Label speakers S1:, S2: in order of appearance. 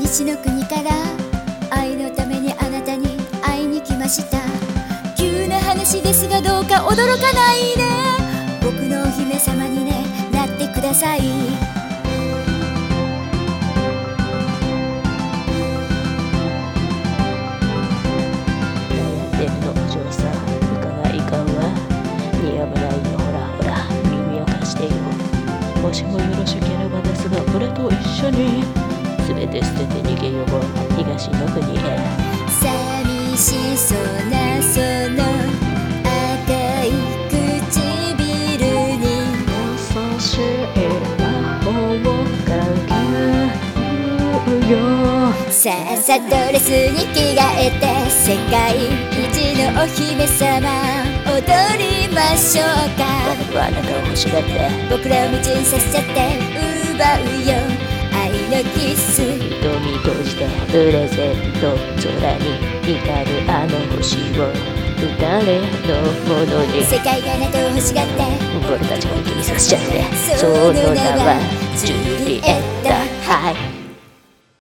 S1: 東の国から愛のためにあなたに会いに来ました。急な話ですがどうか驚かないで、僕のお姫様にねなってください。
S2: 悩んでるのお嬢さん、伺いかんわ。似合わないよ、ほらほら耳を貸してよ。もしもよろしければですが、俺と一緒に全て捨てて逃げよう、東の国へ。
S1: 寂しそうなその赤い唇に
S2: 優しい魔法をかけるよ。
S1: さあさあドレスに着替えて世界一のお姫様踊りましょうか。
S2: 僕はあなたを欲しがって
S1: 僕らを夢中にさせて奪うよ愛のキス。
S2: 瞳閉じてプレゼント、空に光るあの星を誰のものに。
S1: 世界があなたを欲しがって
S2: 俺たち本気にさせちゃって、
S1: その名は
S2: ジュリエット。はい